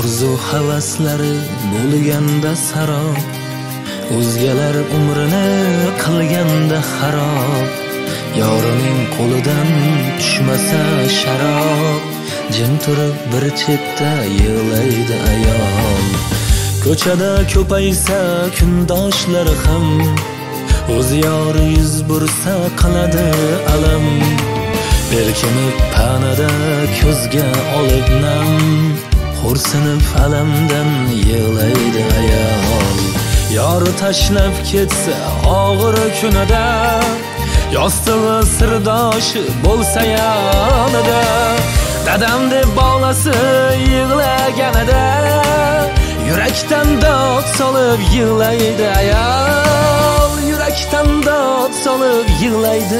orzu havaslari bo'lganda sarob, o'zgalar umrini qilganda xarob, yorining qo'lidan tushmasa sharob, jim turib bir chetda yig'laydi ayol. Ko'chada ko'paysa kundoshlar ham, o'z yori yuz bursa qiladi alam. Berkinib panada ko'zga olib nam, xo'rsinib alamdan yig'laydi ayol. Yori tashlab ketsa og'ir kunida, yostig'i sirdoshi bo'lsa yonida, dadam deb bolasi yig'laganida, yurakdan dod solib yig'laydi ayol. Yurakdan dod solib yig'laydi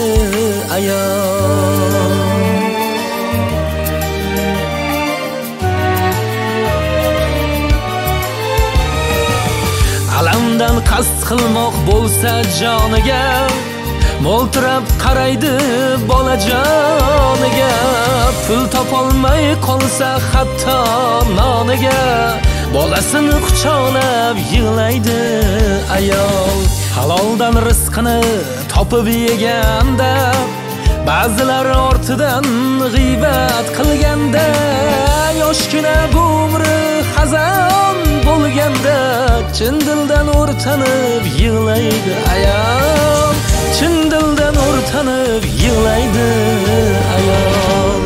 ayol. Alamdan qasd qilmoq bo'lsa joniga, mo'ltirab qaraydi bolajoniga. Pul topolmay qolsa hatto noniga, bolasini quchoqlab yig'laydi ayol. Haloldan rizqini topib yeganda, ba'zilar ortidan g'iybat qilganda, yoshgina bu umri xazon bo'lganda, chin dildan o'rtanib yig'laydi ayol. Chin dildan o'rtanib yig'laydi ayol.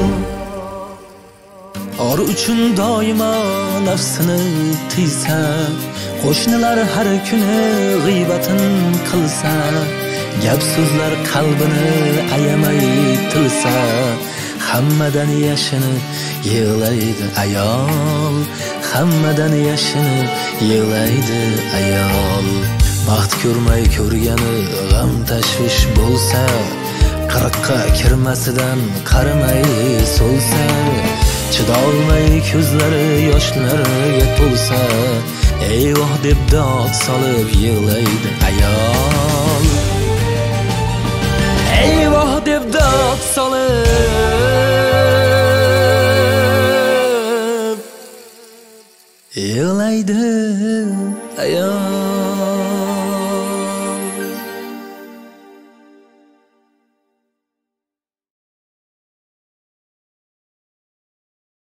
Or uchun doimo nafsini tiysa, qo'shnilar har kuni g'iybatin qilsa, gap so'zlar qalbini ayamay tilsa, hammadan yashinib yig'laydi ayol. Hammadan yashinib yig'laydi ayol. Baxt ko'rmay ko'rgani g'am tashvish bo'lsa, qirqqa kirmasidan qaramay so'lsa, chidolmay ko'zlari yoshlarga to'lsa, eyvoh deb dod solib yig'laydi ayol. Eyvoh deb dod solib yig'laydi ayol.